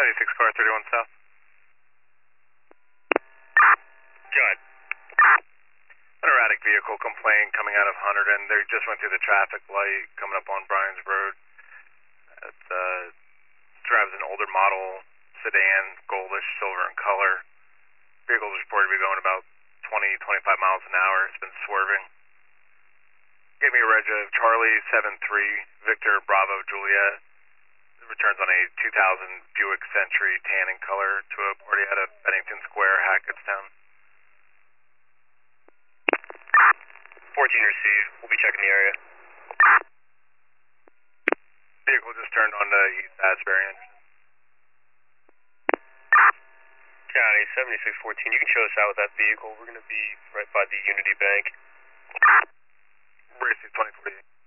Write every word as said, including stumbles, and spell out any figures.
seventy-six car, thirty-one south. John. An erratic vehicle complaint coming out of Hunterdon. They just went through the traffic light coming up on Bryan's Road. It uh, drives an older model sedan, goldish, silver in color. Vehicle is reported to be going about twenty, twenty-five miles an hour. It's been swerving. Gave me a reg of Charlie seven three Victor Bravo Juliet. It returns on a two thousand Buick Century tan in color to a party out of Bennington Square, Hackettstown. fourteen received. We'll be checking the area. Vehicle just turned on to East Asbury. County seventy-six fourteen. You can show us out with that vehicle. We're going to be right by the Unity Bank. Bracy twenty forty.